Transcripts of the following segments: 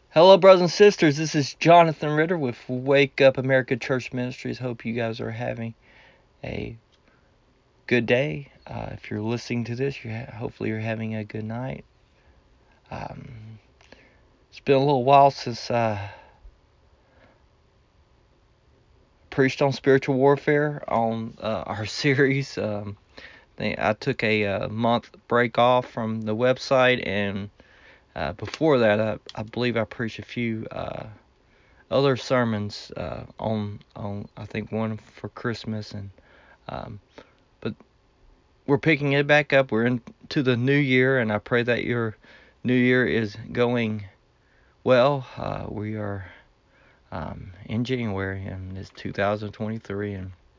Hello, brothers and sisters. This is Jonathan Ritter with Wake Up America Church Ministries. Hope you guys are having a good day. If you're listening to this, hopefully you're having a good night. Um, it's been a little while since I preached on spiritual warfare on our series. I took a month break off from the website, and before that, I believe I preached a few other sermons on I think one for Christmas and but we're picking it back up. We're into the new year, and I pray that your new year is going well. We are in January, and it's 2023,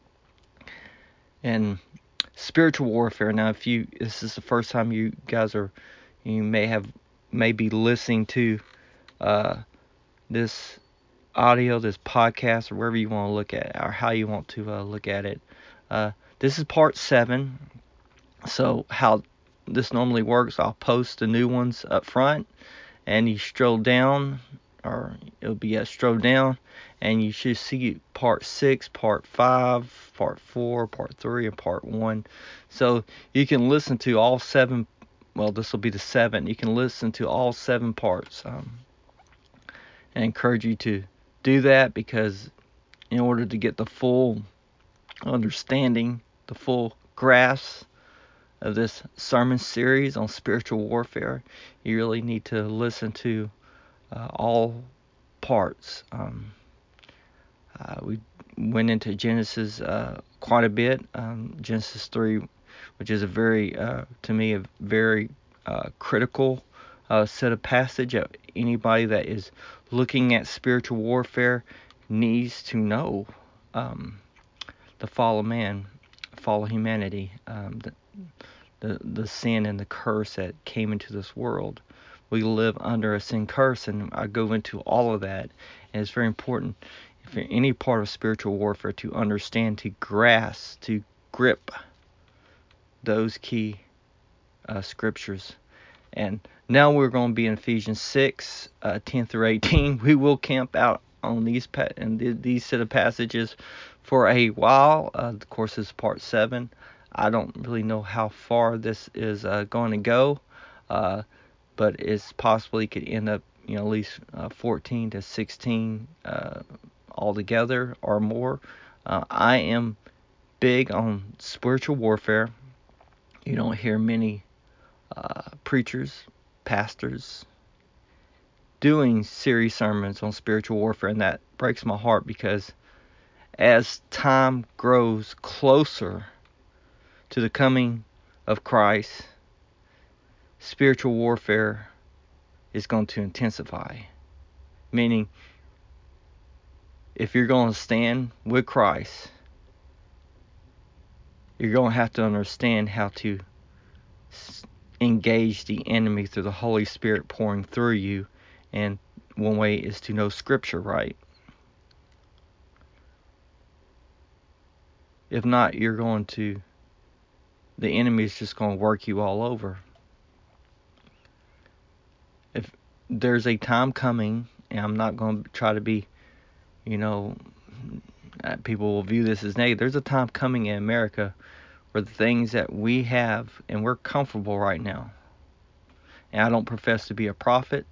and spiritual warfare. Now, if this is the first time you guys you may be listening to uh, this audio, this podcast, or wherever you want to look at it, or how you want to look at it. Uh, this is part 7. So how this normally works, I'll post the new ones up front, and you stroll down, or it'll be a stroll down, and you should see part 6, part 5, part 4, part 3, and part 1. So you can listen to all 7. Well, this will be the 7. You can listen to all 7 parts. I encourage you to do that, because in order to get the full understanding, the full grasp of this sermon series on spiritual warfare, you really need to listen to all parts. We went into Genesis quite a bit. Genesis 3, which is to me, a very critical set of passage that anybody that is looking at spiritual warfare needs to know. The fall of man, fall of humanity, the sin and the curse that came into this world. We live under a sin curse, and I go into all of that. And it's very important for any part of spiritual warfare to understand, to grasp, to grip those key scriptures. And now we're going to be in Ephesians 6, 10 through 18. We will camp out on these set of passages for a while. Of course, this is part 7. I don't really know how far this is going to go, but it's possibly could end up, at least 14 to 16 altogether or more. I am big on spiritual warfare. You don't hear many preachers, pastors doing series sermons on spiritual warfare, and that breaks my heart, because as time grows closer to the coming of Christ, spiritual warfare is going to intensify. Meaning, if you're going to stand with Christ, you're going to have to understand how to engage the enemy through the Holy Spirit pouring through you. And one way is to know Scripture right. If not, the enemy is just going to work you all over. If there's a time coming, and I'm not going to try to be, people will view this as negative. There's a time coming in America where the things that we have, and we're comfortable right now. And I don't profess to be a prophet.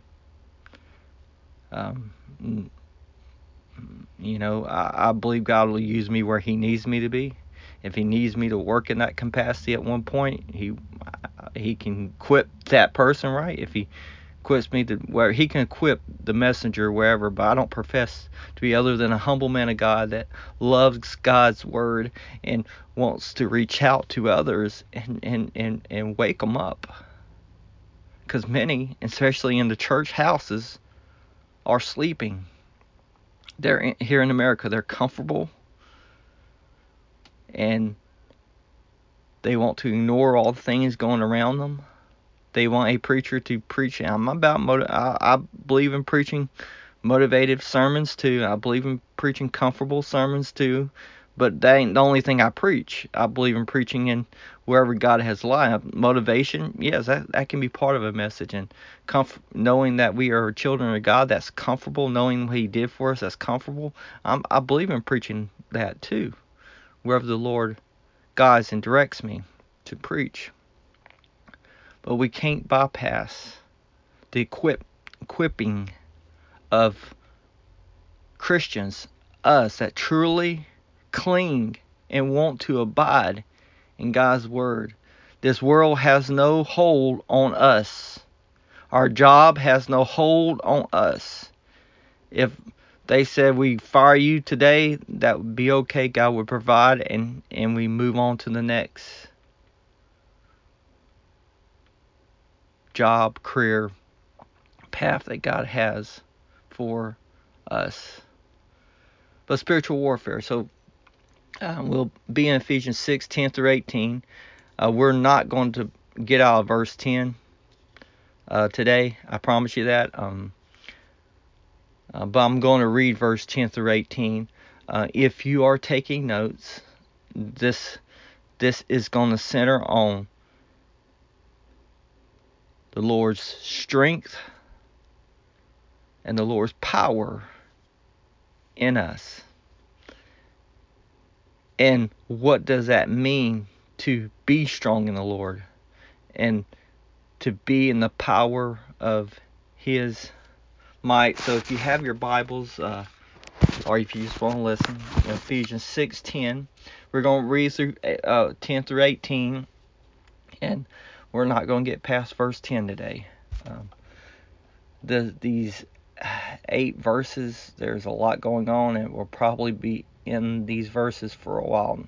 I believe God will use me where He needs me to be. If He needs me to work in that capacity at one point, He can equip that person, right? If He equips me to where He can equip the messenger wherever, but I don't profess to be other than a humble man of God that loves God's word and wants to reach out to others and wake them up. Because many, especially in the church houses, are sleeping. They're here in America, they're comfortable, and they want to ignore all the things going around them. They want a preacher to preach. I believe in preaching motivative sermons too. I believe in preaching comfortable sermons too. But that ain't the only thing I preach. I believe in preaching in wherever God has light. Motivation, yes, that can be part of a message. And knowing that we are children of God, that's comfortable. Knowing what He did for us, that's comfortable. I believe in preaching that too, wherever the Lord guides and directs me to preach. But we can't bypass the equipping of Christians, us that truly cling and want to abide in God's Word. This world has no hold on us. Our job has no hold on us. If they said we fire you today, that would be okay. God would provide, and we move on to the next job, career, path that God has for us. But spiritual warfare. So we'll be in Ephesians 6, 10 through 18. We're not going to get out of verse 10 today. I promise you that. But I'm going to read verse 10 through 18. If you are taking notes, this is going to center on the Lord's strength and the Lord's power in us. And what does that mean to be strong in the Lord and to be in the power of His might? So if you have your Bibles, or if you just want to listen, Ephesians 6:10, we're going to read through 10 through 18, and we're not going to get past verse 10 today. These 8 verses, there's a lot going on, and we'll probably be in these verses for a while,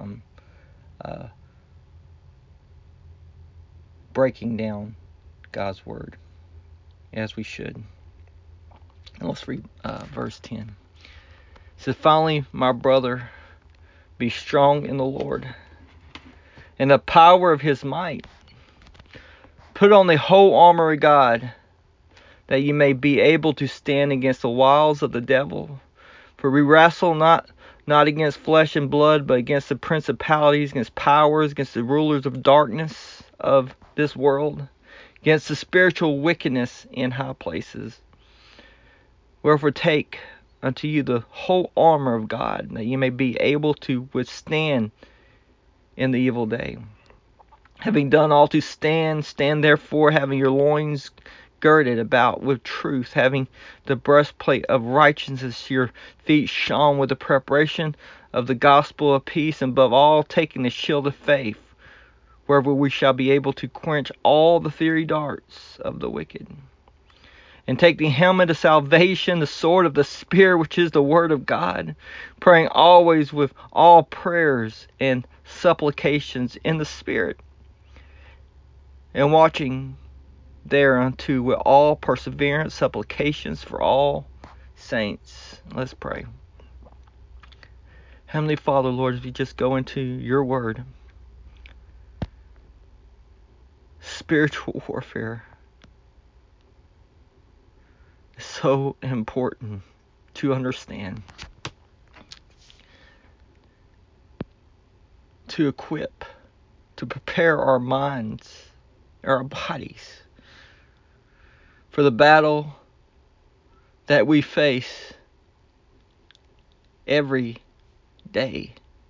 breaking down God's Word, as we should. And let's read verse 10. It says, "Finally, my brother, be strong in the Lord and the power of His might. Put on the whole armor of God, that you may be able to stand against the wiles of the devil. For we wrestle not against flesh and blood, but against the principalities, against powers, against the rulers of darkness of this world, against the spiritual wickedness in high places. Wherefore take unto you the whole armor of God, that you may be able to withstand in the evil day. Having done all to stand, stand therefore, having your loins girded about with truth, having the breastplate of righteousness, your feet shod with the preparation of the gospel of peace, and above all, taking the shield of faith, whereby we shall be able to quench all the fiery darts of the wicked. And take the helmet of salvation, the sword of the Spirit, which is the word of God, praying always with all prayers and supplications in the Spirit, and watching thereunto with all perseverance, supplications for all saints." Let's pray. Heavenly Father, Lord, as we just go into your word, spiritual warfare is so important to understand, to equip, to prepare our minds, our bodies for the battle that we face every day.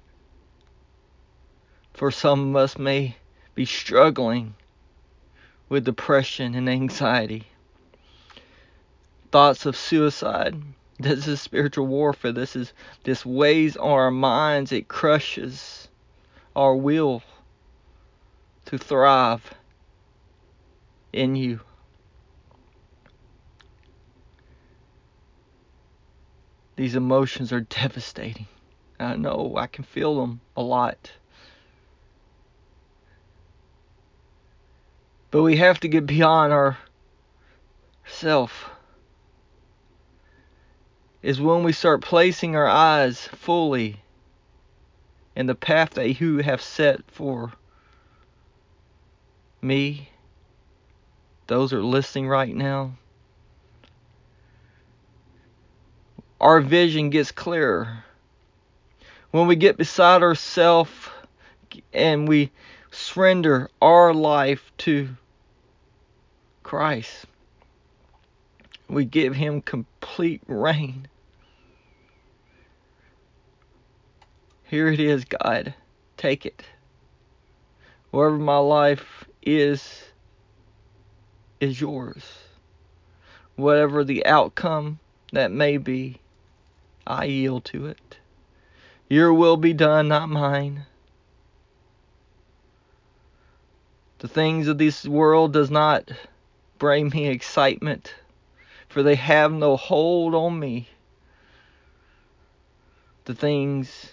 For some of us may be struggling with depression and anxiety, thoughts of suicide. This is spiritual warfare. This weighs on our minds. It crushes our will to thrive in you. These emotions are devastating. I know, I can feel them a lot. But we have to get beyond ourself. Is when we start placing our eyes fully in the path that you have set for me, those are listening right now. Our vision gets clearer when we get beside ourselves and we surrender our life to Christ, we give Him complete reign. Here it is, God. Take it. Wherever my life is yours. Whatever the outcome that may be, I yield to it. Your will be done, not mine. The things of this world does not bring me excitement, for they have no hold on me. The things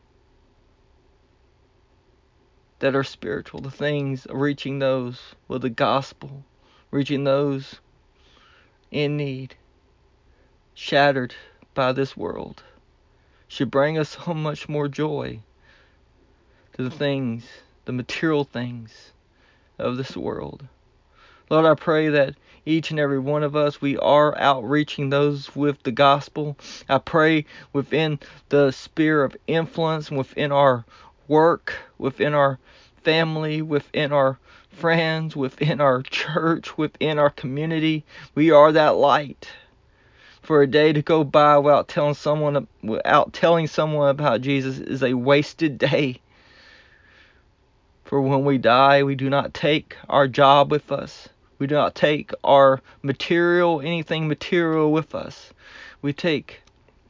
that are spiritual, the things reaching those with the gospel, reaching those in need, shattered by this world, should bring us so much more joy to the things, the material things of this world. Lord, I pray that each and every one of us, we are outreaching those with the gospel. I pray within the sphere of influence, within our work, within our family, within our friends, within our church, within our community, we are that light. For a day to go by without telling someone about Jesus is a wasted day. For when we die, we do not take our job with us. We do not take our material, anything material with us. We take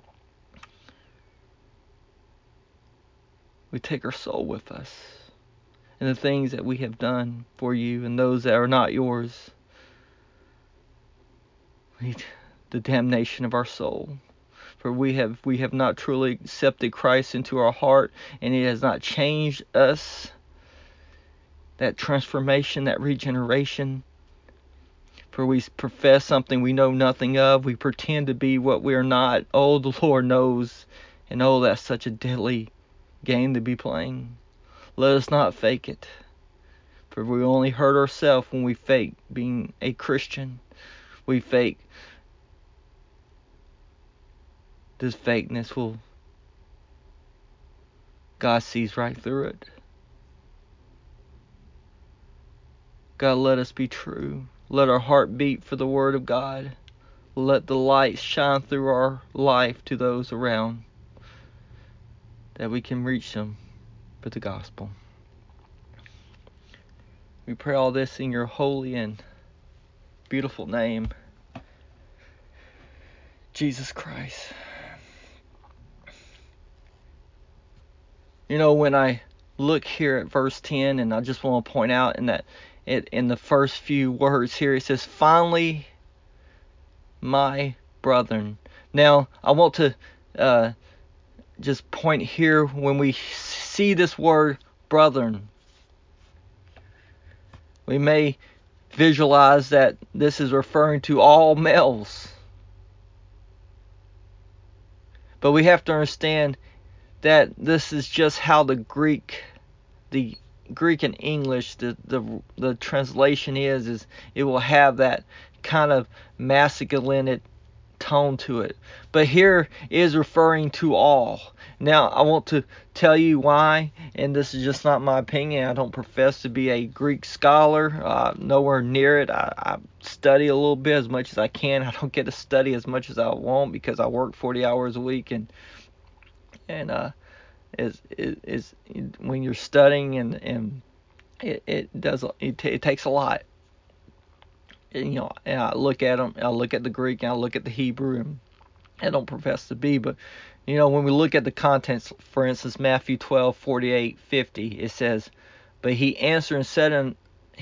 our soul with us. And the things that we have done for you and those that are not yours. The damnation of our soul. For we have not truly accepted Christ into our heart, and He has not changed us. That transformation, that regeneration. For we profess something we know nothing of. We pretend to be what we are not. Oh, the Lord knows. And oh, that's such a deadly game to be playing. Let us not fake it. For we only hurt ourselves when we fake being a Christian. We fake. This fakeness God sees right through it. God, let us be true. Let our heart beat for the Word of God. Let the light shine through our life to those around, that we can reach them with the gospel. We pray all this in your holy and beautiful name, Jesus Christ. You know, when I look here at verse 10, and I just want to point out in the first few words here, it says, "Finally, my brethren." Now, I want to just point here, when we see this word brethren, we may visualize that this is referring to all males. But we have to understand that this is just how the Greek and English, the translation is it will have that kind of masculine tone to it. But here is referring to all. Now, I want to tell you why, and this is just not my opinion. I don't profess to be a Greek scholar, nowhere near it. I study a little bit, as much as I can. I don't get to study as much as I want because I work 40 hours a week, and is when you're studying, and it takes a lot. And I look at them, I look at the Greek, and I look at the Hebrew, and I don't profess to be, but when we look at the contents, for instance, Matthew 12:48-50, it says, "But he answered and said unto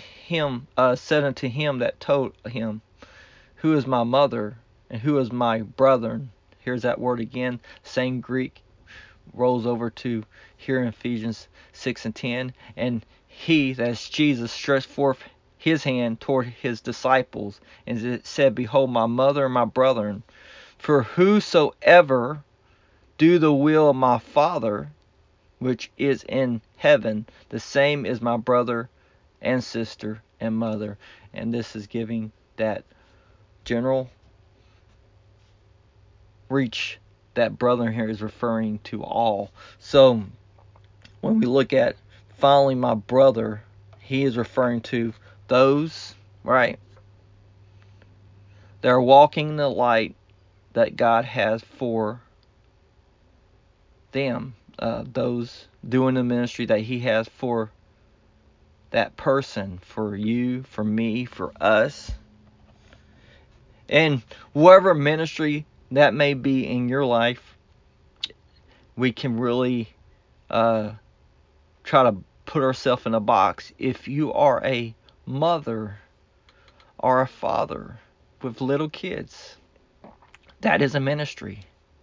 him that told him, Who is my mother, and who is my brethren?" Here's that word again, same Greek, rolls over to here in Ephesians 6:10, "And he," that's Jesus, "stretched forth his hand toward his disciples, and it said, Behold, my mother and my brethren. For whosoever do the will of my Father, which is in heaven, the same is my brother and sister and mother." And this is giving that general reach that brother here is referring to all. So when we look at following my brother, he is referring to those, right, that are walking in the light that God has for them. Those doing the ministry that he has for that person, for you, for me, for us. And whatever ministry that may be in your life, we can really try to put ourselves in a box. If you are a mother or a father with little kids, that is a ministry.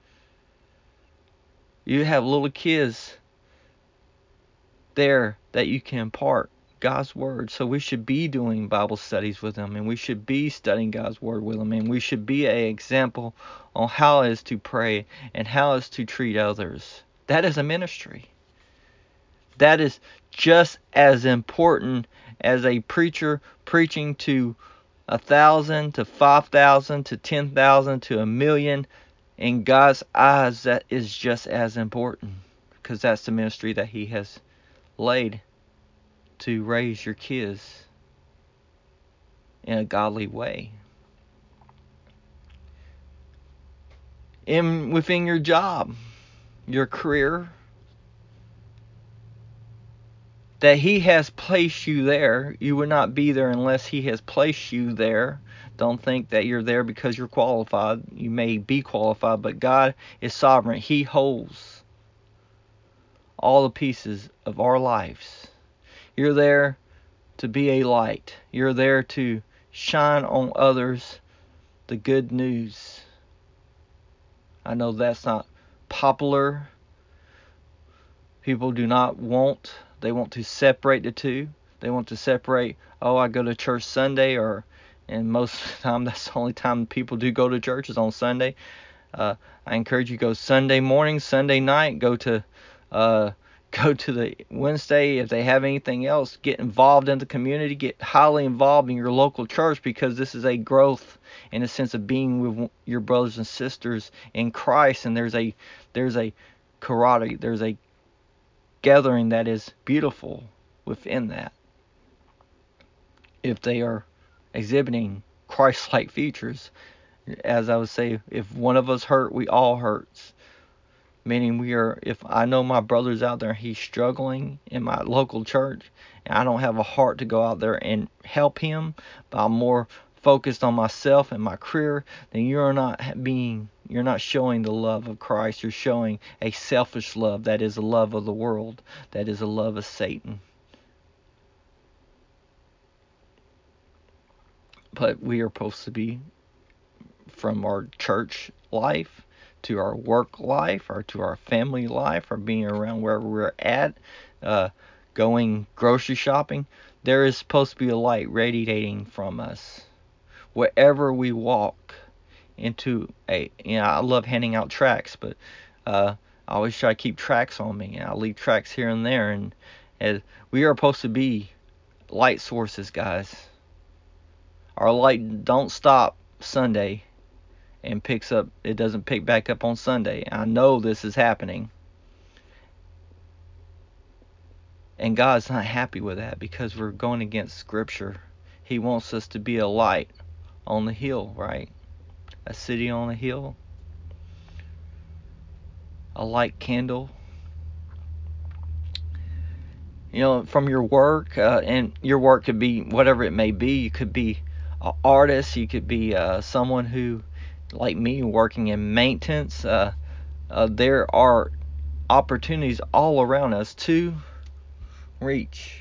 You have little kids there that you can impart God's word. So we should be doing Bible studies with them, and we should be studying God's word with them, and we should be an example on how is to pray and how is to treat others. That is a ministry. That is just as important as a preacher preaching to 1,000 to 5,000 to 10,000 to 1,000,000. In God's eyes, that is just as important, because that's the ministry that he has laid to raise your kids in a godly way. And within your job, your career, that he has placed you there. You would not be there unless he has placed you there. Don't think that you're there because you're qualified. You may be qualified, but God is sovereign. He holds all the pieces of our lives. You're there to be a light. You're there to shine on others the good news. I know that's not popular. People do not want, they want to separate the two. They want to separate, oh, I go to church Sunday, and most of the time that's the only time people do go to church is on Sunday. I encourage you to go Sunday morning, Sunday night, go to the Wednesday. If they have anything else, get involved in the community, get highly involved in your local church, because this is a growth in a sense of being with your brothers and sisters in Christ, and there's a camaraderie, there's a gathering that is beautiful within that. If they are exhibiting Christ-like features, as I would say, if one of us hurt, we all hurts. Meaning if I know my brother's out there, he's struggling in my local church, and I don't have a heart to go out there and help him, but I'm more focused on myself and my career, then you're not showing the love of Christ. You're showing a selfish love that is a love of the world, that is a love of Satan. But we are supposed to be, from our church life to our work life, or to our family life, or being around wherever we're at, going grocery shopping, there is supposed to be a light radiating from us. Wherever we walk into I love handing out tracts, but I always try to keep tracts on me, and I leave tracts here and there, and we are supposed to be light sources, guys. Our light don't stop Sunday and it doesn't pick back up on Sunday. I know this is happening. And God's not happy with that, because we're going against Scripture. He wants us to be a light on the hill, right? A city on a hill. A light candle. From your work, and your work could be whatever it may be. You could be an artist. You could be someone who, like me, working in maintenance. There are opportunities all around us to reach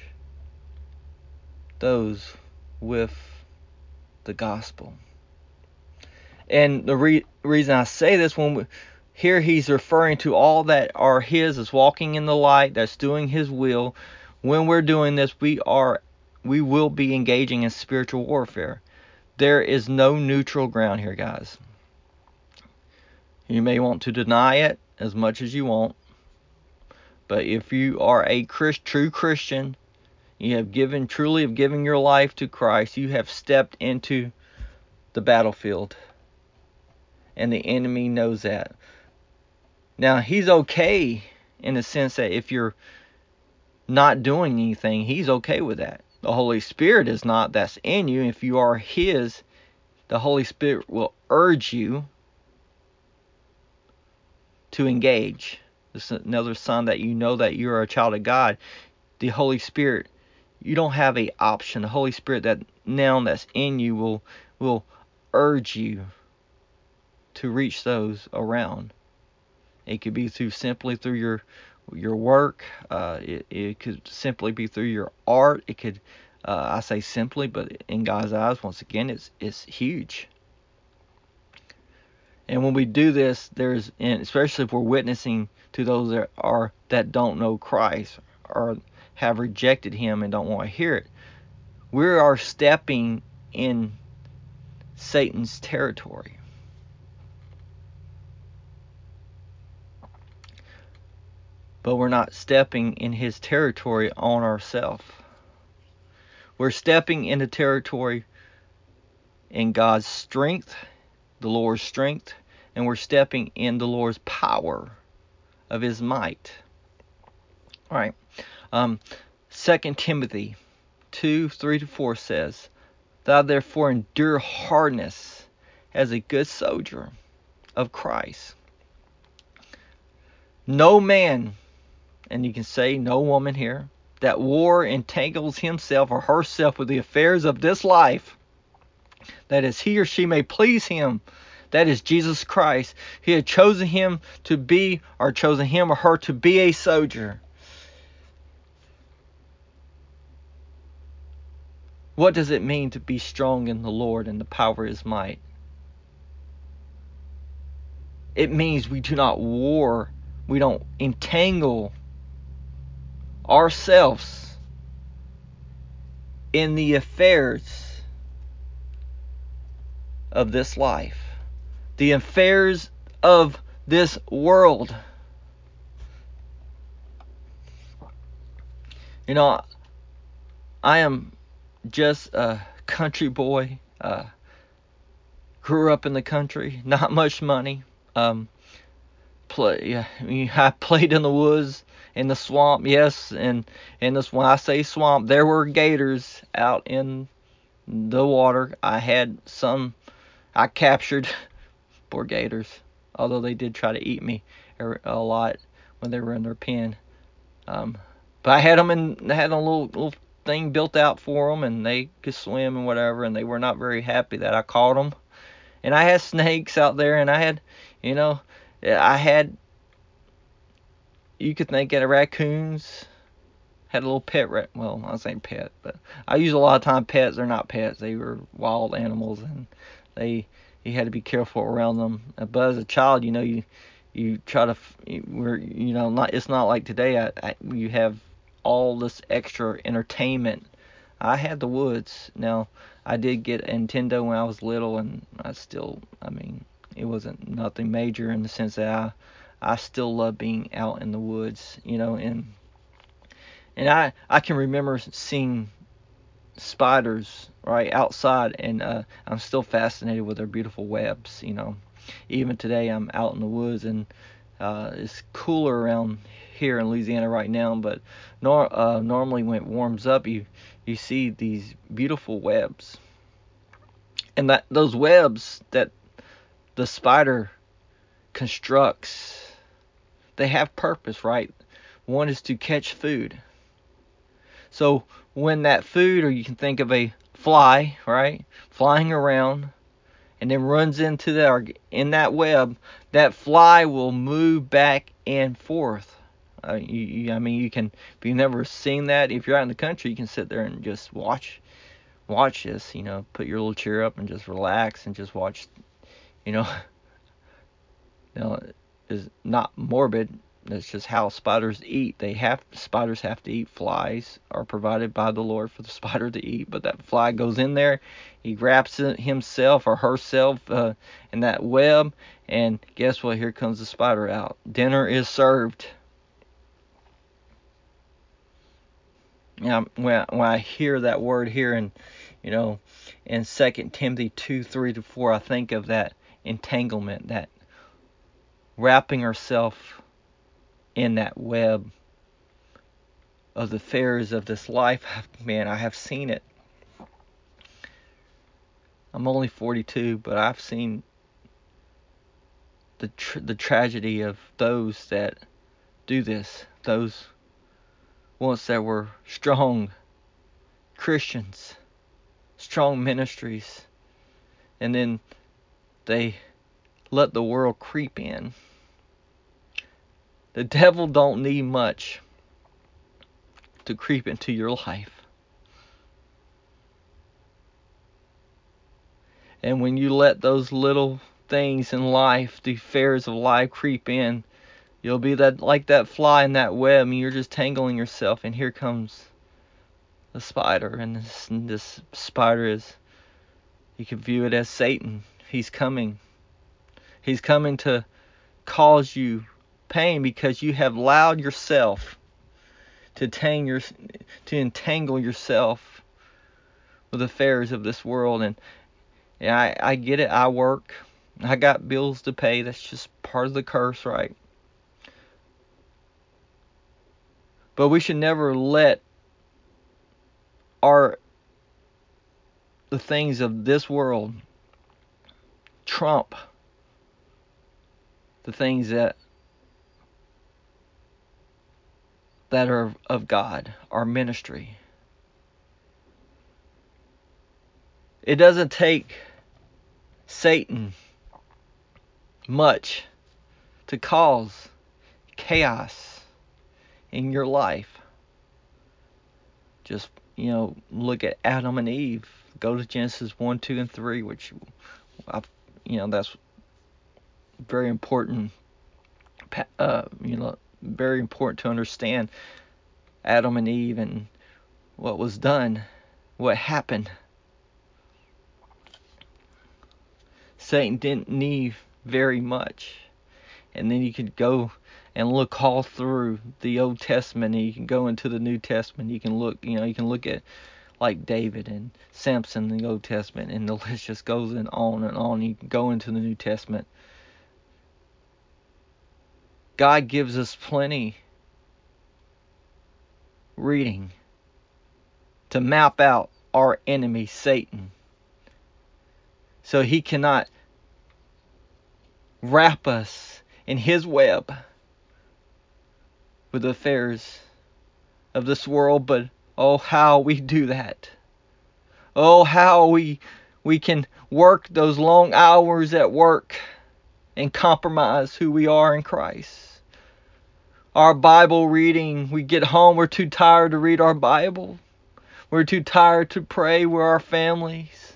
those with the gospel. And the reason I say this, here he's referring to all that are his, is walking in the light, that's doing his will. When we're doing this, we will be engaging in spiritual warfare. There is no neutral ground here, guys. You may want to deny it as much as you want, but if you are a true Christian, you have truly given your life to Christ, you have stepped into the battlefield, and the enemy knows that. Now, he's okay in the sense that if you're not doing anything, he's okay with that. The Holy Spirit is not. That's in you. If you are his, the Holy Spirit will urge you to engage. This is another sign that you know that you're a child of God. The Holy Spirit, you don't have a option. The Holy Spirit that's in you will urge you to reach those around. It could be simply through your work. It could simply be through your art. It could, I say simply, but in God's eyes, once again, it's huge. And when we do this, and especially if we're witnessing to those that don't know Christ or have rejected Him and don't want to hear it, we are stepping in Satan's territory. But we're not stepping in his territory on ourselves. We're stepping into territory in God's strength, the Lord's strength, and we're stepping in the Lord's power of his might. All right. 2 Timothy 2:3-4 says, Thou therefore endure hardness as a good soldier of Christ. No man, and you can say no woman here, that war entangles himself or herself with the affairs of this life, that is, he or she may please him, that is Jesus Christ. He had chosen him to be, or chosen him or her to be a soldier. What does it mean to be strong in the Lord and the power of his might? It means we do not war, we don't entangle ourselves in the affairs of this life, the affairs of this world. You know, I am just a country boy. Grew up in the country, not much money. I played in the woods, in the swamp, yes, and when I say swamp, there were gators out in the water. I captured poor gators, although they did try to eat me a lot when they were in their pen. But I had had a little thing built out for them, and they could swim and whatever, and they were not very happy that I caught them. And I had snakes out there, and I had, you could think of raccoons. Had a little pet well, I was saying pet, but I use a lot of time pets. They're not pets. They were wild animals, and you had to be careful around them. But as a child, you try to, it's not like today. You have all this extra entertainment. I had the woods. Now, I did get a Nintendo when I was little, and it wasn't nothing major in the sense that I still love being out in the woods, and I can remember seeing spiders right outside, and I'm still fascinated with their beautiful webs. Even today I'm out in the woods, and it's cooler around here in Louisiana right now, but normally when it warms up, you see these beautiful webs, and those webs that the spider constructs, they have purpose, right? One is to catch food. So when that food, or you can think of a fly, right, flying around, and then runs in that web, that fly will move back and forth. You can, if you've never seen that, if you're out in the country, you can sit there and just watch this, put your little chair up and just relax and just watch, is not morbid. That's just how spiders eat. Spiders have to eat. Flies are provided by the Lord for the spider to eat. But that fly goes in there, he wraps himself or herself in that web, and guess what? Here comes the spider out. Dinner is served. When I hear that word here, and in 2 Timothy 2:3-4, I think of that entanglement, that wrapping ourselves in that web of the affairs of this life. Man, I have seen it. I'm only 42, but I've seen the tragedy of those that do this. Those once that were strong Christians, strong ministries, and then they let the world creep in. The devil don't need much to creep into your life. And when you let those little things in life, the affairs of life creep in, you'll be like that fly in that web, and you're just tangling yourself, and here comes the spider. And this spider is, you can view it as Satan. He's coming. He's coming to cause you pain because you have allowed yourself to entangle yourself with the affairs of this world. And I get it. I work. I got bills to pay. That's just part of the curse, right? But we should never let the things of this world trump the things that are of God, our ministry. It doesn't take Satan much to cause chaos in your life. Just, look at Adam and Eve. Go to Genesis 1, 2, and 3, which, that's very important, very important to understand Adam and Eve and what was done, what happened. Satan didn't need very much. And then you could go and look all through the Old Testament, and you can go into the New Testament. You can look at like David and Samson in the Old Testament, and the list just goes on and on. You can go into the New Testament. God gives us plenty reading to map out our enemy, Satan, so he cannot wrap us in his web with the affairs of this world. But oh, how we do that. Oh, how we can work those long hours at work and compromise who we are in Christ. Our Bible reading, we get home, we're too tired to read our Bible. We're too tired to pray with our families.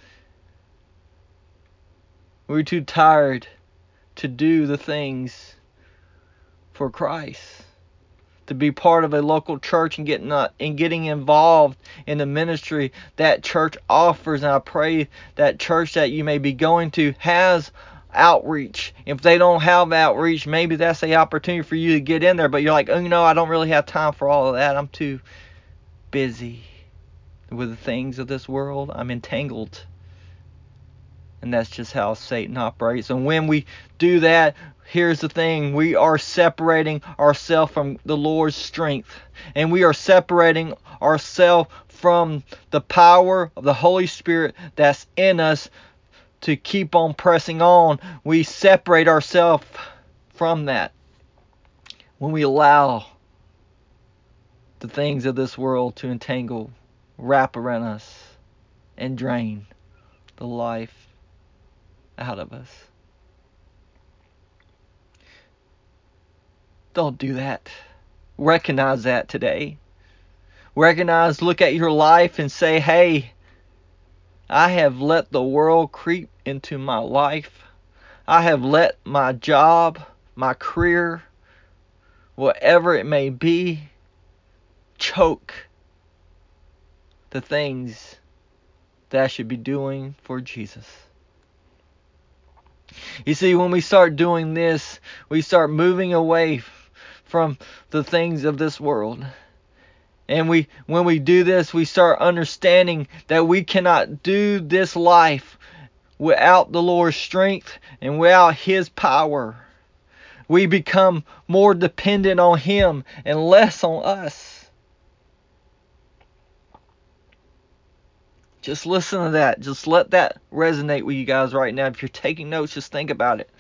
We're too tired to do the things for Christ, to be part of a local church and getting involved in the ministry that church offers. And I pray that church that you may be going to has outreach. If they don't have outreach, maybe that's the opportunity for you to get in there. But you're like, I don't really have time for all of that. I'm too busy with the things of this world. I'm entangled. And that's just how Satan operates. And when we do that, here's the thing. We are separating ourselves from the Lord's strength. And we are separating ourselves from the power of the Holy Spirit that's in us to keep on pressing on. We separate ourselves from that when we allow the things of this world to entangle, wrap around us, and drain the life out of us. Don't do that. Recognize that today. Look at your life and say, hey, I have let the world creep into my life. I have let my job, my career, whatever it may be, choke the things that I should be doing for Jesus. You see, when we start doing this, we start moving away from the things of this world. And when we do this, we start understanding that we cannot do this life without the Lord's strength and without His power. we become more dependent on Him and less on us. Just listen to that. Just let that resonate with you guys right now. If you're taking notes, just think about it.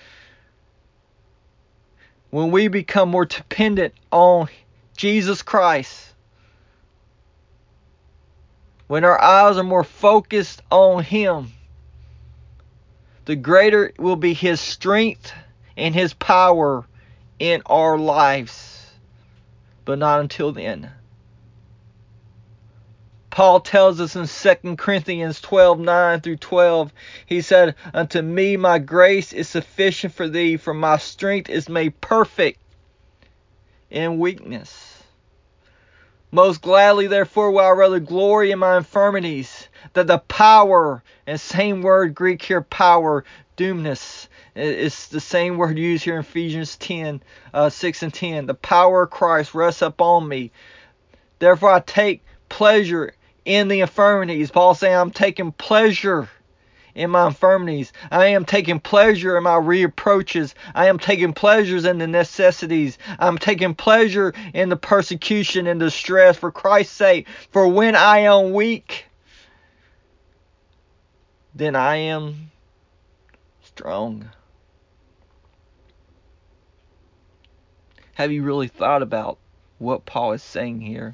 When we become more dependent on Jesus Christ, when our eyes are more focused on Him, the greater will be His strength and His power in our lives. But not until then. Paul tells us in 2 Corinthians 12:9-12, he said, "Unto me my grace is sufficient for thee, for my strength is made perfect in weakness. Most gladly, therefore, will I rather glory in my infirmities, that the power," and same word Greek here, power, dunamis, it's the same word used here in Ephesians 6:10. The power of Christ rests upon me. Therefore I take pleasure in the infirmities. Paul saying, I'm taking pleasure in my infirmities. I am taking pleasure in my reproaches. I am taking pleasures in the necessities. I'm taking pleasure in the persecution and the stress for Christ's sake. For when I am weak, then I am strong. Have you really thought about what Paul is saying here?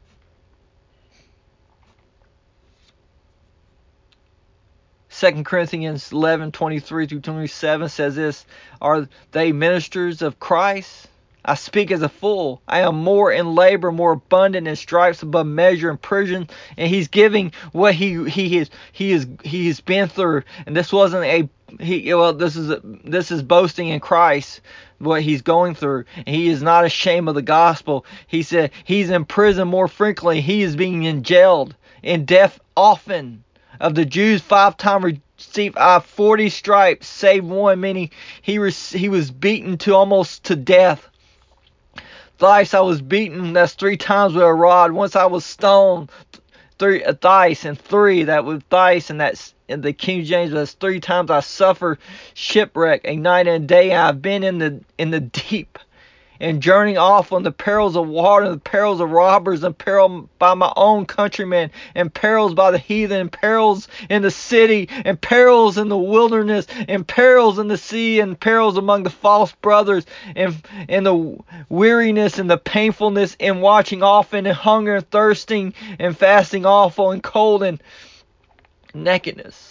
2 Corinthians 11:23-27 says this, "Are they ministers of Christ? I speak as a fool. I am more in labor, more abundant in stripes above measure in prison." And he's giving what he has been through. And this wasn't this is boasting in Christ, what he's going through. And he is not ashamed of the gospel. He said he's in prison more frequently. He is being jailed, in death often. Of the Jews 5 times received 40 stripes, save one, meaning he was beaten to almost to death. Thrice I was beaten, that's 3 times with a rod. Once I was stoned, thrice, and 3, that was thrice, and that's in the King James, that's 3 times I suffered shipwreck, a night and a day. I've been in the deep, and journeying off on the perils of water, and the perils of robbers, and peril by my own countrymen, and perils by the heathen, and perils in the city, and perils in the wilderness, and perils in the sea, and perils among the false brothers, and the weariness and the painfulness, and watching often, and hunger and thirsting, and fasting awful, and cold and nakedness.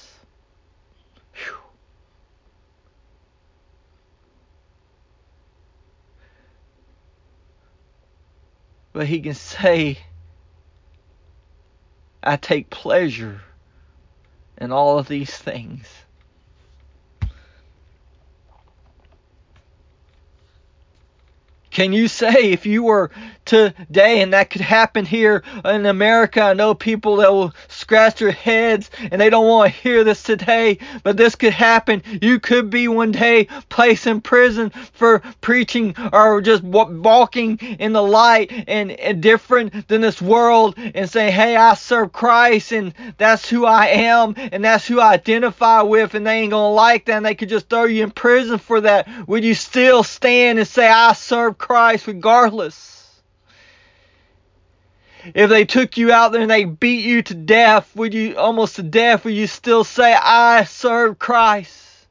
But he can say, I take pleasure in all of these things. Can you say, if you were today, and that could happen here in America, I know people that will scratch their heads and they don't want to hear this today, but this could happen. You could be one day placed in prison for preaching or just walking in the light and different than this world and saying, hey, I serve Christ and that's who I am and that's who I identify with, and they ain't gonna like that and they could just throw you in prison for that. Would you still stand and say, I serve Christ regardless? If they took you out there and they beat you to death, would you still say, I serve Christ?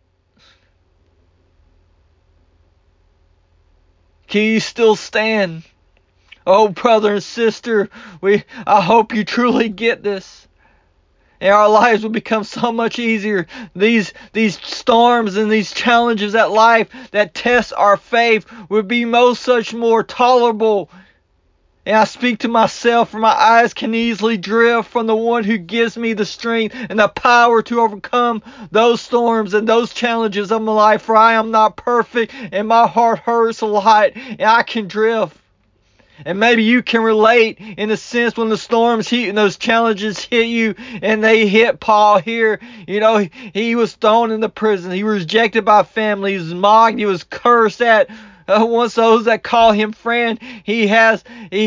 Can you still stand? Oh, brother and sister, I hope you truly get this. And our lives will become so much easier. These storms and these challenges at life that test our faith will be such more tolerable. And I speak to myself, for my eyes can easily drift from the one who gives me the strength and the power to overcome those storms and those challenges of my life. For I am not perfect and my heart hurts a lot and I can drift. And maybe you can relate in a sense when the storms hit and those challenges hit you, and they hit Paul here. You know, he was thrown into prison. He was rejected by family. He was mocked. He was cursed at. Once those that call him friend, he had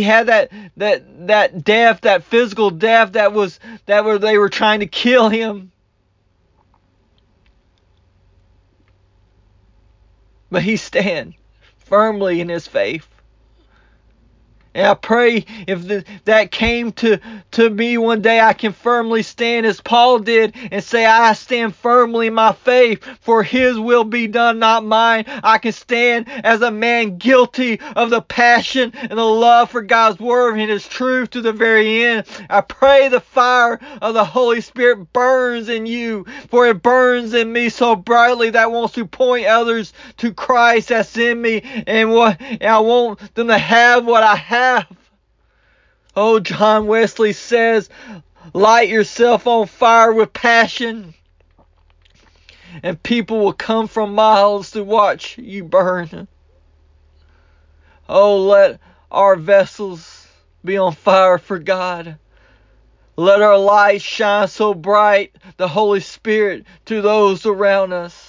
that death, that physical death they were trying to kill him. But he stand. firmly in his faith. And I pray if that came to me one day, I can firmly stand as Paul did and say, I stand firmly in my faith, for his will be done, not mine. I can stand as a man guilty of the passion and the love for God's word and his truth to the very end. I pray the fire of the Holy Spirit burns in you, for it burns in me so brightly that wants to point others to Christ that's in me, and I want them to have what I have. Oh, John Wesley says, light yourself on fire with passion, and people will come from miles to watch you burn. Oh, let our vessels be on fire for God. Let our light shine so bright, the Holy Spirit, to those around us.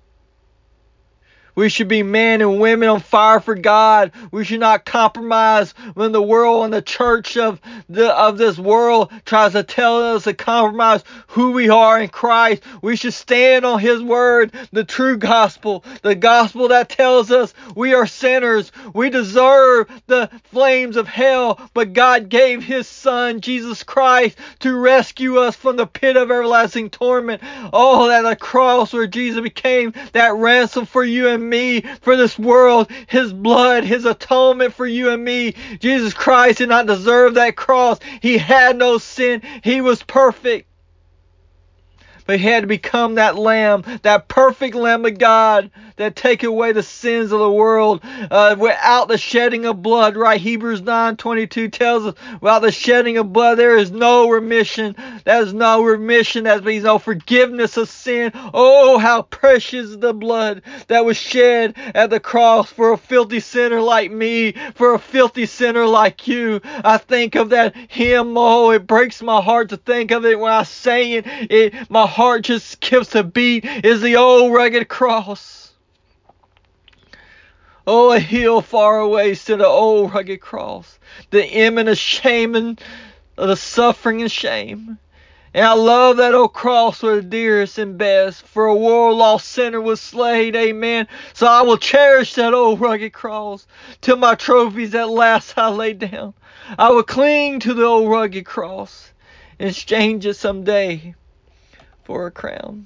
We should be men and women on fire for God. We should not compromise when the world and the church of this world tries to tell us to compromise who we are in Christ. We should stand on his word, the true gospel, the gospel that tells us we are sinners. We deserve the flames of hell, but God gave his son, Jesus Christ, to rescue us from the pit of everlasting torment. Oh, that the cross where Jesus became that ransom for you and me, for this world, his blood, his atonement for you and me. Jesus Christ did not deserve that cross. He had no sin. He was perfect. But he had to become that lamb, that perfect lamb of God that take away the sins of the world without the shedding of blood, right? Hebrews 9:22 tells us, without the shedding of blood, there is no remission. There's no remission. That means no forgiveness of sin. Oh, how precious is the blood that was shed at the cross for a filthy sinner like me, for a filthy sinner like you. I think of that hymn. Oh, it breaks my heart to think of it when I sing it. My heart just skips a beat. Is the old rugged cross. Oh, a hill far away to the old rugged cross. The imminent shame and the suffering and shame. And I love that old cross where the dearest and best for a world lost sinner was slain. Amen. So I will cherish that old rugged cross till my trophies at last I lay down. I will cling to the old rugged cross and exchange it someday for a crown.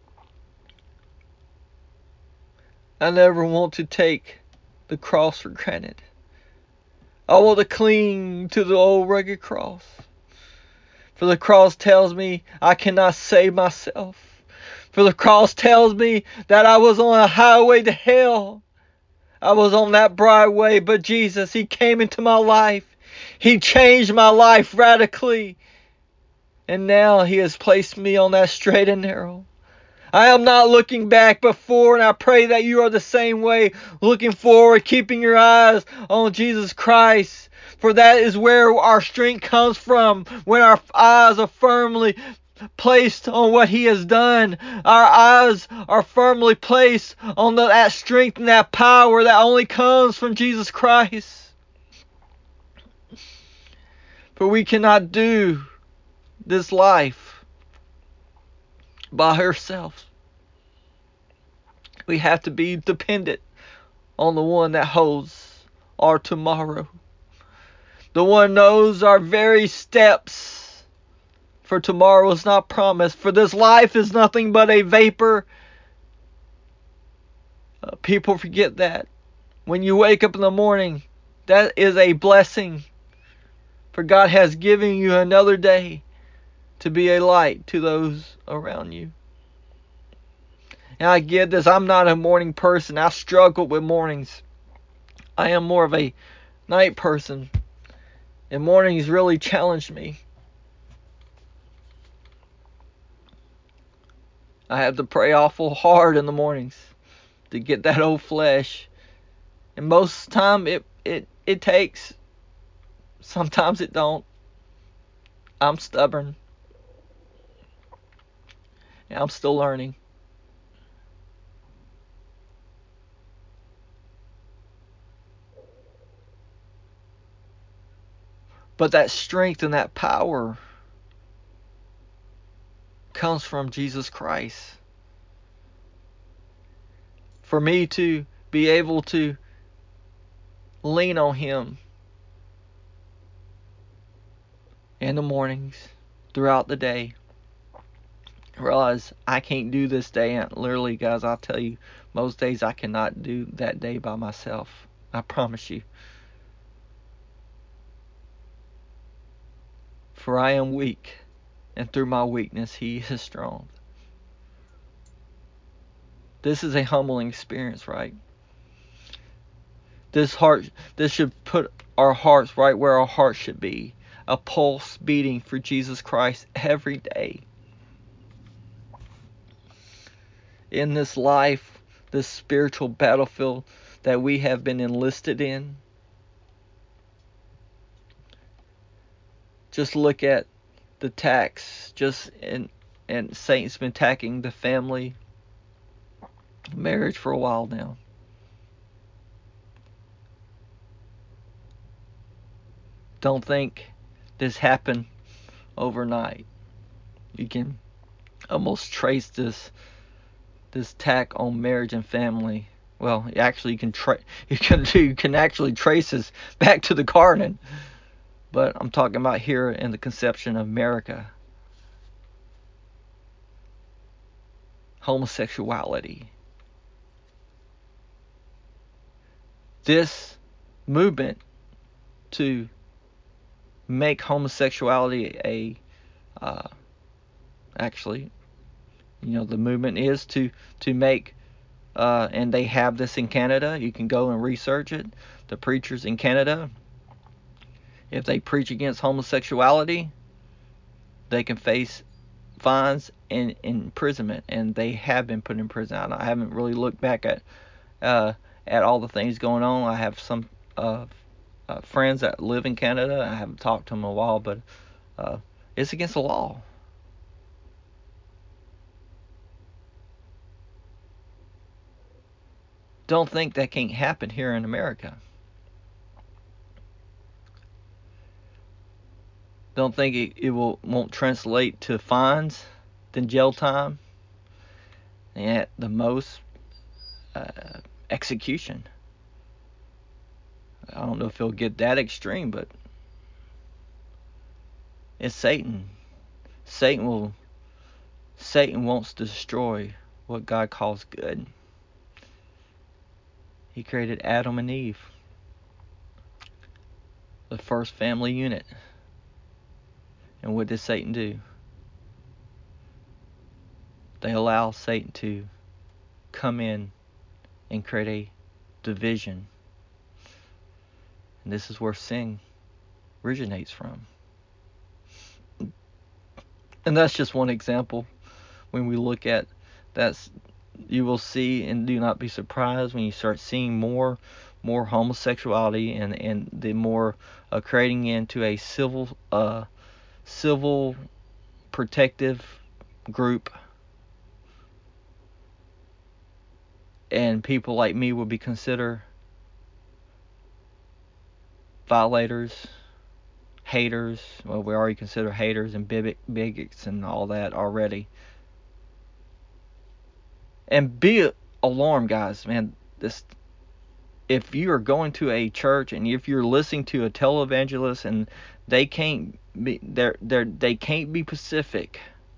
I never want to take the cross for granted. I want to cling to the old rugged cross. For the cross tells me I cannot save myself. For the cross tells me that I was on a highway to hell. I was on that broad way, but Jesus, he came into my life. He changed my life radically. And now he has placed me on that straight and narrow. I am not looking back but forward, and I pray that you are the same way, looking forward, keeping your eyes on Jesus Christ. For that is where our strength comes from, when our eyes are firmly placed on what he has done. Our eyes are firmly placed on that strength and that power that only comes from Jesus Christ. For we cannot do this life by ourselves. We have to be dependent on the one that holds our tomorrow. The one knows our very steps. For tomorrow is not promised. For this life is nothing but a vapor. People forget that. When you wake up in the morning, that is a blessing. For God has given you another day to be a light to those around you. And I get this. I'm not a morning person. I struggle with mornings. I am more of a night person. And mornings really challenge me. I have to pray awful hard in the mornings to get that old flesh. And most of the time it takes. Sometimes it don't. I'm stubborn. And I'm still learning. But that strength and that power comes from Jesus Christ. For me to be able to Lean on Him in the mornings, throughout the day. Realize I can't do this day. And literally, guys, I'll tell you, most days I cannot do that day by myself. I promise you. For I am weak, and through my weakness He is strong. This is a humbling experience, right? This should put our hearts right where our hearts should be. A pulse beating for Jesus Christ every day. In this life, this spiritual battlefield that we have been enlisted in. Just look at the attacks, and Satan's been attacking the family, marriage for a while now. Don't think this happened overnight. You can almost trace this attack on marriage and family. Well, actually, you can actually trace this back to the garden. But I'm talking about here in the conception of America. Homosexuality. This movement to make homosexuality actually, the movement is to make, and they have this in Canada. You can go and research it. The preachers in Canada, if they preach against homosexuality, they can face fines and imprisonment, and they have been put in prison. I haven't really looked back at all the things going on. I have some friends that live in Canada. I haven't talked to them in a while, but it's against the law. Don't think that can't happen here in America. Don't think it won't translate to fines, then jail time, and at the most execution. I don't know if he'll get that extreme, but it's Satan. Satan wants to destroy what God calls good. He created Adam and Eve, the first family unit. And what did Satan do? They allow Satan to come in and create a division. And this is where sin originates from. And that's just one example. When we look at that, you will see, and do not be surprised when you start seeing more homosexuality and the more creating into a civil protective group, and people like me would be considered violators, haters. Well, we already consider haters and bigots and all that already. And be alarmed, guys, man. If you are going to a church and if you're listening to a televangelist and they can't be specific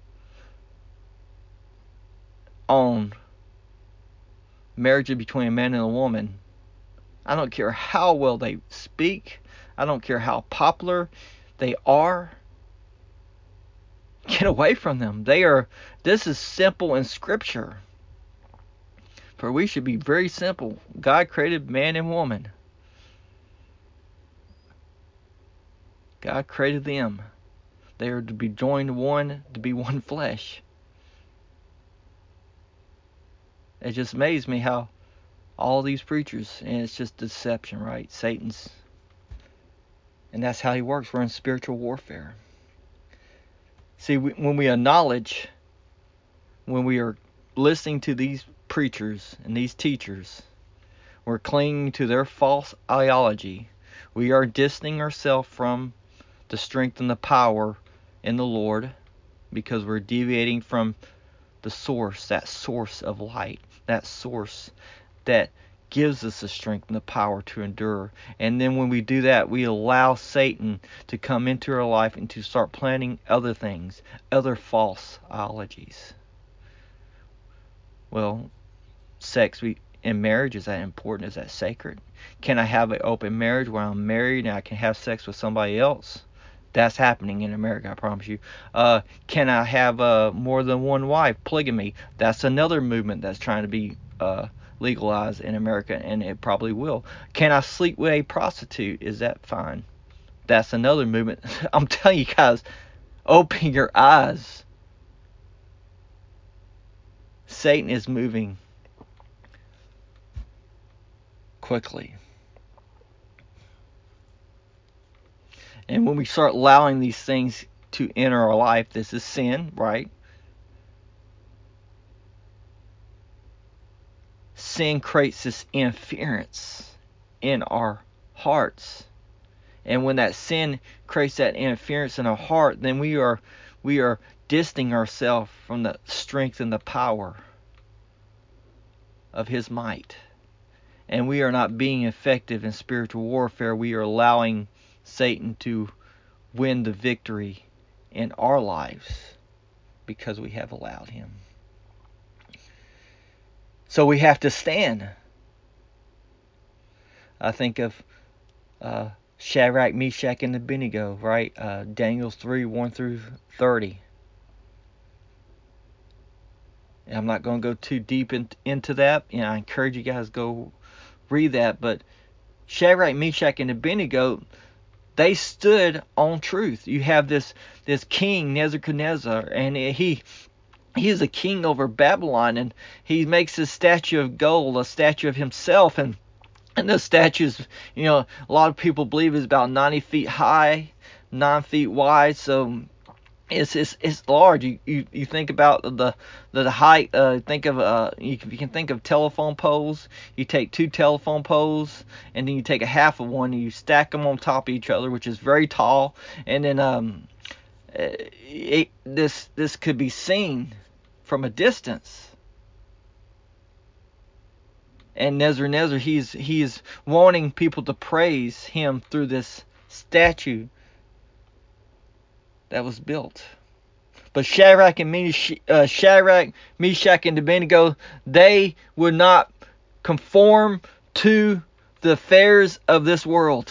on marriage between a man and a woman, I don't care how well they speak, I don't care how popular they are, get away from them. This is simple in Scripture. For we should be very simple. God created man and woman. God created them. They are to be joined one, to be one flesh. It just amazed me how all these preachers, and it's just deception, right? Satan's. And that's how he works. We're in spiritual warfare. See, when we acknowledge, when we are listening to these preachers and these teachers, we're clinging to their false ideology. We are distancing ourselves from the strength and the power in the Lord, because we're deviating from the source, that source of light, that source that gives us the strength and the power to endure. And then when we do that, we allow Satan to come into our life and to start planning other things, other false ideologies. Well, sex in marriage, is that important? Is that sacred? Can I have an open marriage where I'm married and I can have sex with somebody else? That's happening in America, I promise you. Can I have more than one wife? Polygamy. That's another movement that's trying to be legalized in America, and it probably will. Can I sleep with a prostitute? Is that fine? That's another movement. I'm telling you guys, open your eyes. Satan is moving quickly. And when we start allowing these things to enter our life, this is sin, right? Sin creates this interference in our hearts. And when that sin creates that interference in our heart, then we are distancing ourselves from the strength and the power of His might. And we are not being effective in spiritual warfare. We are allowing Satan to win the victory in our lives because we have allowed him. So we have to stand. I think of Shadrach, Meshach, and Abednego, right? Daniel 3, 1 through 30. And I'm not going to go too deep into that. I encourage you guys to go read that. But Shadrach, Meshach, and Abednego, they stood on truth. You have this king, Nebuchadnezzar, and he is a king over Babylon, and he makes a statue of gold, a statue of himself, and the statue's, a lot of people believe is about 90 feet high, 9 feet wide, so it's large. You think about the height. Think of you can think of telephone poles. You take 2 telephone poles, and then you take a half of one, and you stack them on top of each other, which is very tall. And then this could be seen from a distance. And Nebuchadnezzar, he's wanting people to praise him through this statue that was built. But Shadrach, Meshach, and Abednego, they would not conform to the affairs of this world.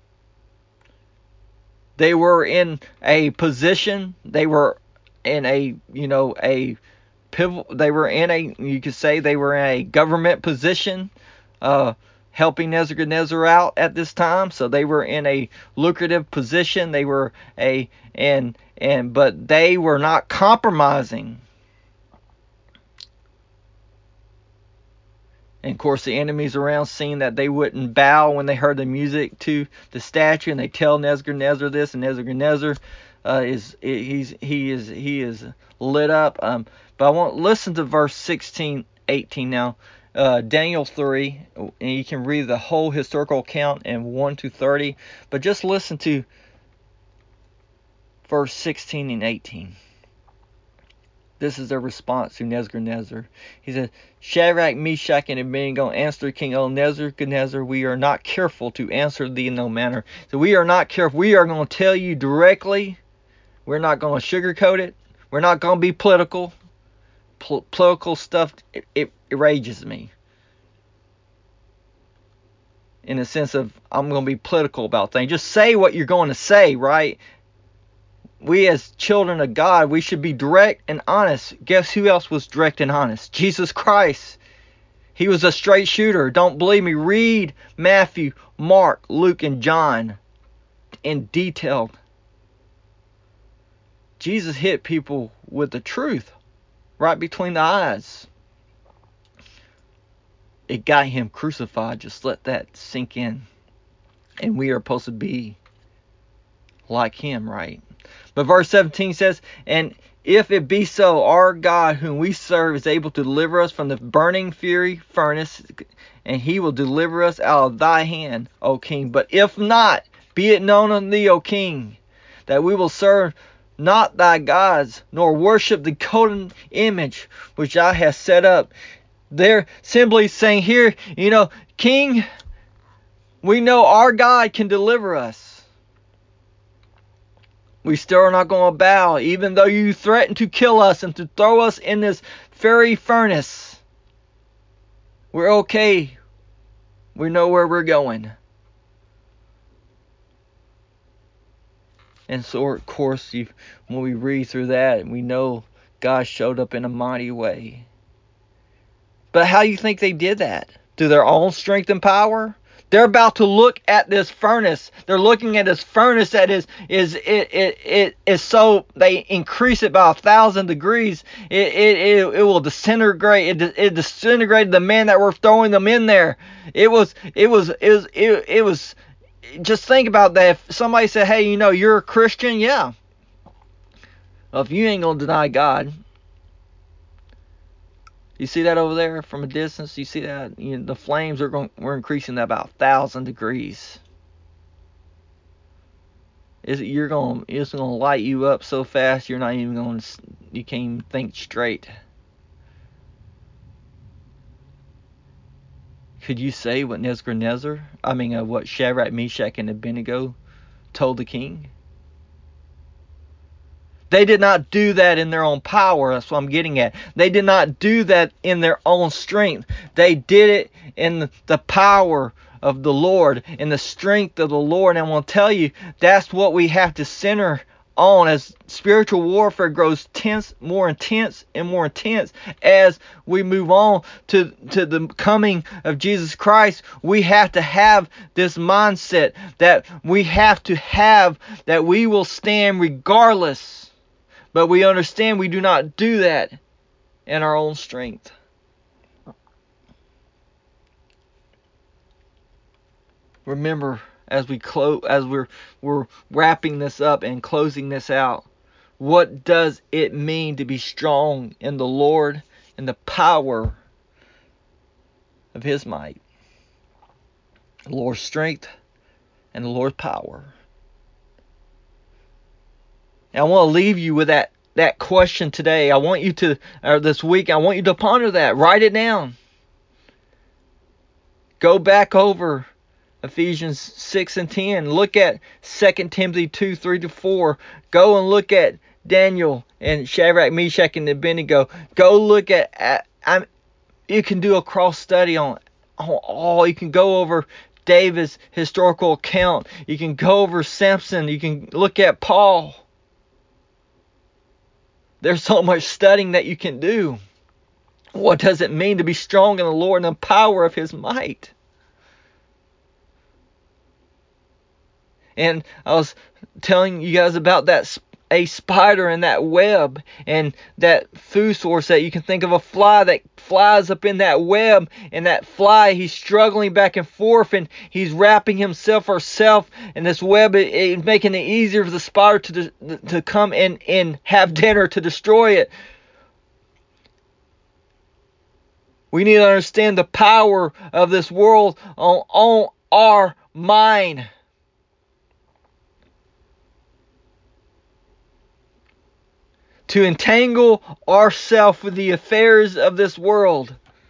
They were in a position. They were in a pivotal. They were in a, you could say, they were in a government position, helping Nebuchadnezzar out at this time. So they were in a lucrative position. They were but they were not compromising. And of course, the enemies around, seeing that they wouldn't bow when they heard the music to the statue, and they tell Nebuchadnezzar this, and Nebuchadnezzar he is lit up. But I want to listen to verse 16, 18 now. Daniel 3, and you can read the whole historical account in 1 to 30, but just listen to verse 16 and 18. This is their response to Nebuchadnezzar. He said, Shadrach, Meshach, and Abednego answered King Nebuchadnezzar, we are not careful to answer thee in no manner. So we are not careful. We are going to tell you directly. We're not going to sugarcoat it. We're not going to be political. Political stuff, it enrages me. In the sense of, I'm going to be political about things. Just say what you're going to say, right? We as children of God, we should be direct and honest. Guess who else was direct and honest? Jesus Christ. He was a straight shooter. Don't believe me? Read Matthew, Mark, Luke, and John in detail. Jesus hit people with the truth right between the eyes. It got him crucified. Just let that sink in. And we are supposed to be like him, right? But verse 17 says, and if it be so, our God whom we serve is able to deliver us from the burning fury furnace, and he will deliver us out of thy hand, O king. But if not, be it known unto thee, O king, that we will serve not thy gods, nor worship the golden image which thou hast set up. They're simply saying here, King, we know our God can deliver us. We still are not going to bow, even though you threaten to kill us and to throw us in this fiery furnace. We're okay. We know where we're going. And so, of course, when we read through that, we know God showed up in a mighty way. But how do you think they did that? Through their own strength and power? They're about to look at this furnace. They're looking at this furnace that is so they increase it by 1,000 degrees. It will disintegrate. It disintegrated the men that were throwing them in there. It was. Just think about that. If somebody said, "Hey, you're a Christian," yeah. Well, if you ain't gonna deny God, you see that over there from a distance. You see that the flames we're increasing that about 1,000 degrees. It's gonna light you up so fast you can't even think straight. Could you say what what Shadrach, Meshach, and Abednego told the king? They did not do that in their own power. That's what I'm getting at. They did not do that in their own strength. They did it in the power of the Lord, in the strength of the Lord. And I want to tell you, that's what we have to center on as spiritual warfare grows more intense and more intense as we move on to the coming of Jesus Christ. We have to have this mindset that we will stand regardless. But we understand we do not do that in our own strength. Remember, as we're wrapping this up and closing this out, what does it mean to be strong in the Lord and the power of His might? The Lord's strength and the Lord's power. And I want to leave you with that question today. This week, I want you to ponder that. Write it down. Go back over Ephesians 6 and 10. Look at 2 Timothy 2, 3-4. Go and look at Daniel and Shadrach, Meshach, and Abednego. Go look at you can do a cross study on all. You can go over David's historical account. You can go over Samson. You can look at Paul. There's so much studying that you can do. What does it mean to be strong in the Lord and the power of His might? And I was telling you guys about a spider in that web and that food source that you can think of, a fly that flies up in that web, and that fly, he's struggling back and forth, and he's wrapping himself or herself in this web, making it easier for the spider to come and have dinner, to destroy it. We need to understand the power of this world on our mind. To entangle ourselves with the affairs of this world.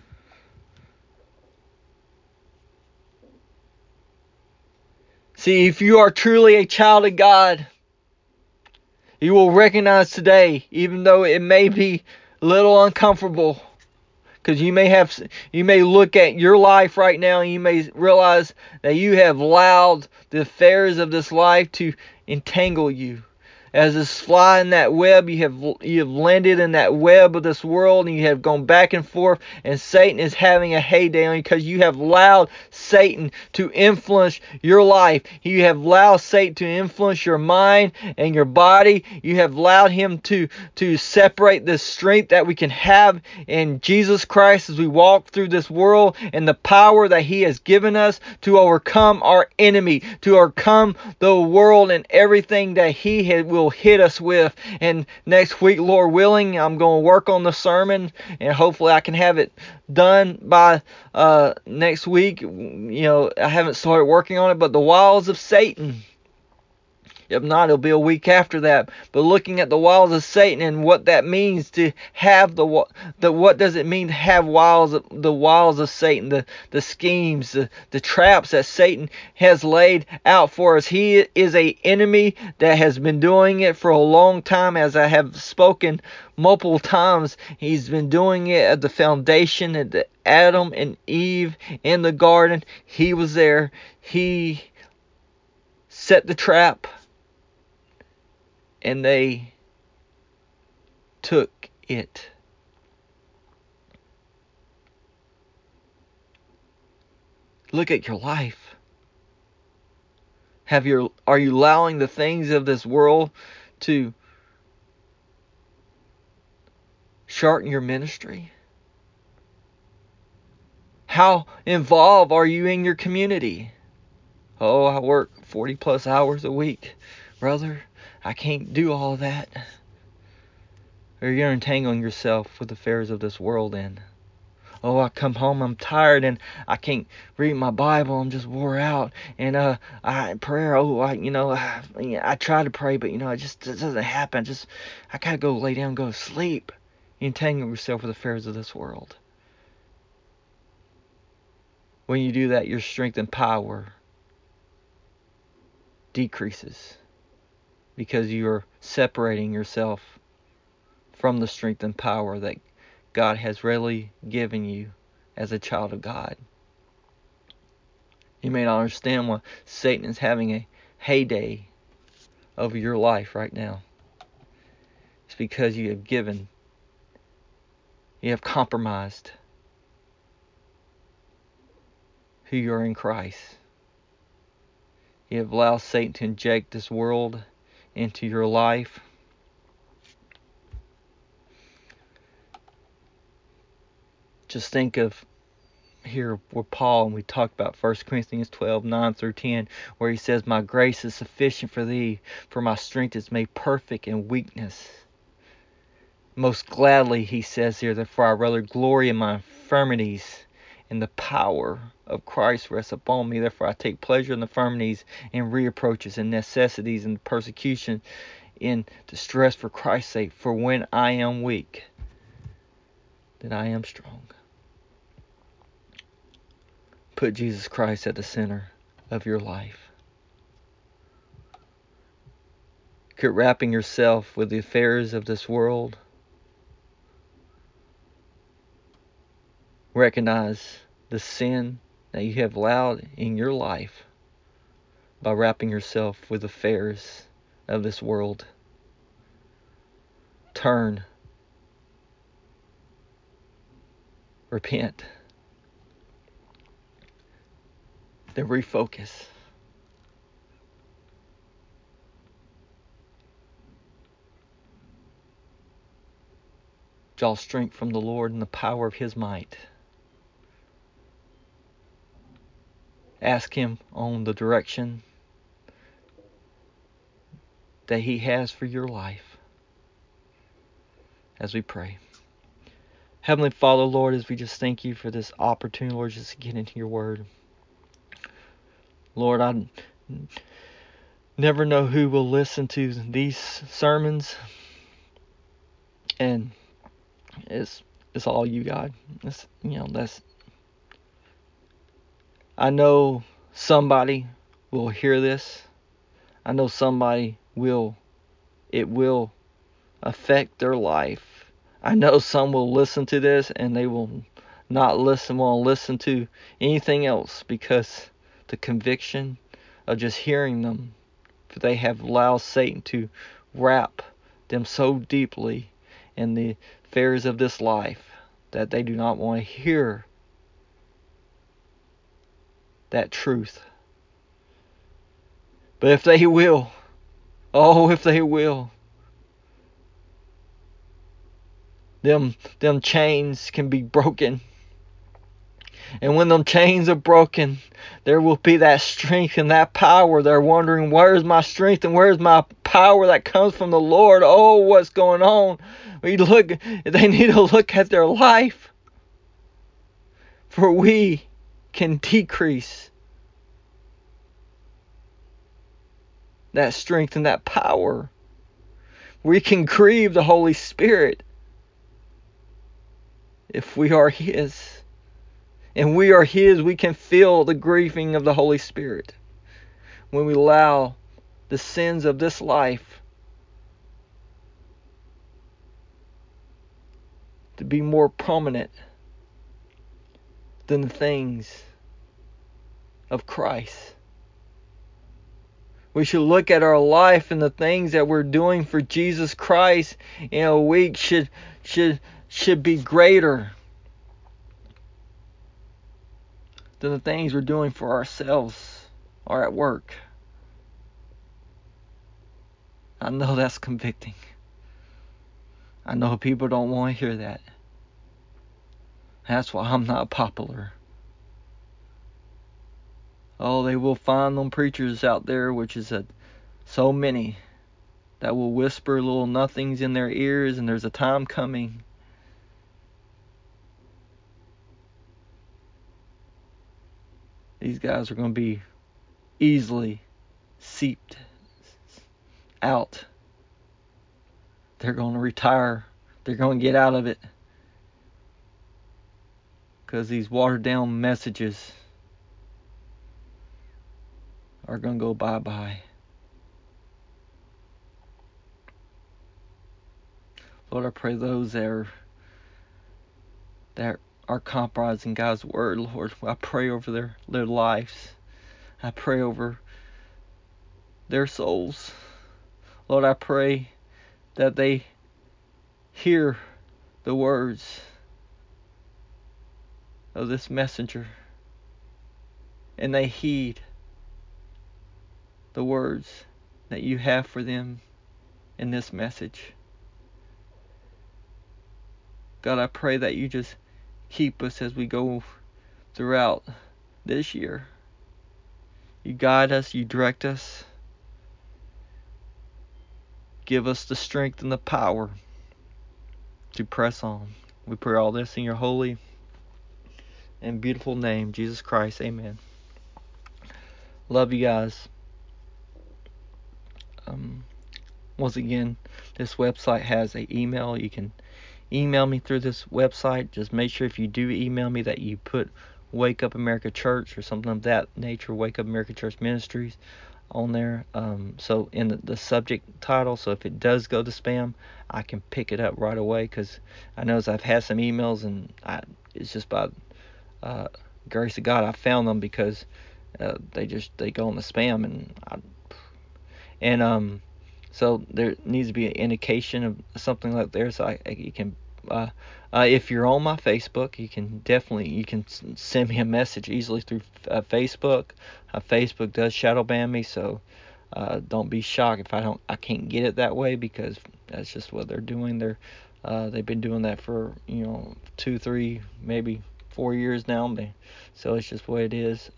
See, if you are truly a child of God, you will recognize today, even though it may be a little uncomfortable, because you may look at your life right now and you may realize that you have allowed the affairs of this life to entangle you. As this fly in that web, you have landed in that web of this world, and you have gone back and forth, and Satan is having a heyday on you because you have allowed Satan to influence your life. You have allowed Satan to influence your mind and your body. You have allowed him to separate the strength that we can have in Jesus Christ as we walk through this world, and the power that He has given us to overcome our enemy, to overcome the world and everything that He will hit us with. And next week, Lord willing, I'm going to work on the sermon, and hopefully I can have it done by next week. I haven't started working on it, but the wiles of Satan. If not, it'll be a week after that. But looking at the wiles of Satan and what that means to have what does it mean to have the wiles of Satan, the schemes, the traps that Satan has laid out for us. He is a enemy that has been doing it for a long time, as I have spoken multiple times. He's been doing it at the foundation, at the Adam and Eve in the garden. He was there. He set the trap, and they took it. Look at your life. Are you allowing the things of this world to shorten your ministry? How involved are you in your community? Oh, I work 40 plus hours a week. Brother, I can't do all of that. Or you're entangling yourself with the affairs of this world and oh, I come home, I'm tired, and I can't read my Bible. I'm just wore out. And I try to pray, but it doesn't happen. I gotta go lay down, and go to sleep. You entangle yourself with the affairs of this world. When you do that, your strength and power decreases because you're separating yourself from the strength and power that God has readily given you as a child of God. You may not understand why Satan is having a heyday over your life right now. It's because you have compromised who you are in Christ. You have allowed Satan to inject this world into your life. Just think of here with Paul, and we talked about 1 Corinthians 12, 9 through 10, where he says, my grace is sufficient for thee, for my strength is made perfect in weakness. Most gladly, he says here, therefore I rather glory in my infirmities, and the power of Christ rests upon me. Therefore I take pleasure in the infirmities, and reproaches, and necessities, and persecution, in distress for Christ's sake. For when I am weak, then I am strong. Put Jesus Christ at the center of your life. Quit wrapping yourself with the affairs of this world. Recognize the sin that you have allowed in your life by wrapping yourself with the affairs of this world. Turn. Repent. Then refocus. Draw strength from the Lord and the power of His might. Ask Him on the direction that He has for your life as we pray. Heavenly Father, Lord, as we just thank you for this opportunity, Lord, just to get into your word. Lord, I never know who will listen to these sermons, and it's all you, God. I know somebody will hear this. I know it will affect their life. I know some will listen to this and they will not want to listen to anything else because the conviction of just hearing them, for they have allowed Satan to wrap them so deeply in the affairs of this life that they do not want to hear that truth. But if they will, if they will, them chains can be broken. And when them chains are broken, there will be that strength and that power. They're wondering, where's my strength and where's my power that comes from the Lord? Oh, what's going on? They need to look at their life. For we can decrease that strength and that power. We can grieve the Holy Spirit if we are His. And we are His, we can feel the grieving of the Holy Spirit when we allow the sins of this life to be more prominent than the things of Christ. We should look at our life and the things that we're doing for Jesus Christ in a week should be greater than the things we're doing for ourselves or at work. I know that's convicting. I know people don't want to hear that. That's why I'm not popular. Oh, they will find them preachers out there, which is so many, that will whisper little nothings in their ears, and there's a time coming these guys are going to be easily seeped out. They're going to retire. They're going to get out of it. Because these watered down messages are going to go bye-bye. Lord, I pray those that are compromising God's word, Lord, I pray over their lives. I pray over their souls. Lord, I pray that they hear the words of this messenger and they heed the words that you have for them in this message. God, I pray that you just keep us as we go throughout this year. You guide us, you direct us. Give us the strength and the power to press on. We pray all this in your holy and beautiful name, Jesus Christ. Amen. Love you guys. Once again, this website has an email. You can email me through this website. Just make sure if you do email me that you put Wake Up America Church or something of that nature, Wake Up America Church Ministries, on there. So in the subject title, so if it does go to spam, I can pick it up right away, because I know I've had some emails and it's just by grace of God I found them, because they go in the spam, and so there needs to be an indication of something like there, so you can if you're on my Facebook, you can send me a message easily through Facebook. Facebook does shadow ban me, so don't be shocked if I can't get it that way, because that's just what they're doing. They've been doing that for 2, 3, maybe 4 years now. So it's just what it is.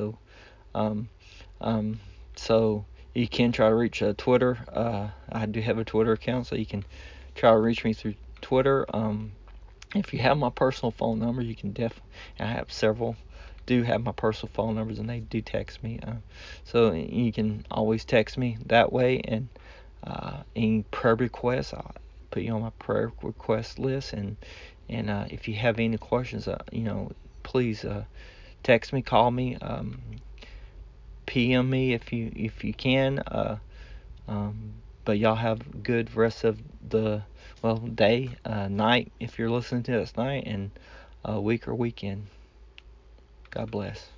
So you can try to reach Twitter. I do have a Twitter account, so you can try to reach me through Twitter. If you have my personal phone number, you can I have several do have my personal phone numbers, and they do text me. So you can always text me that way, and any prayer requests, I'll put you on my prayer request list. And if you have any questions, please text me, call me, PM me if you can. But y'all have good rest of the day, night if you're listening to this night, and week or weekend. God bless.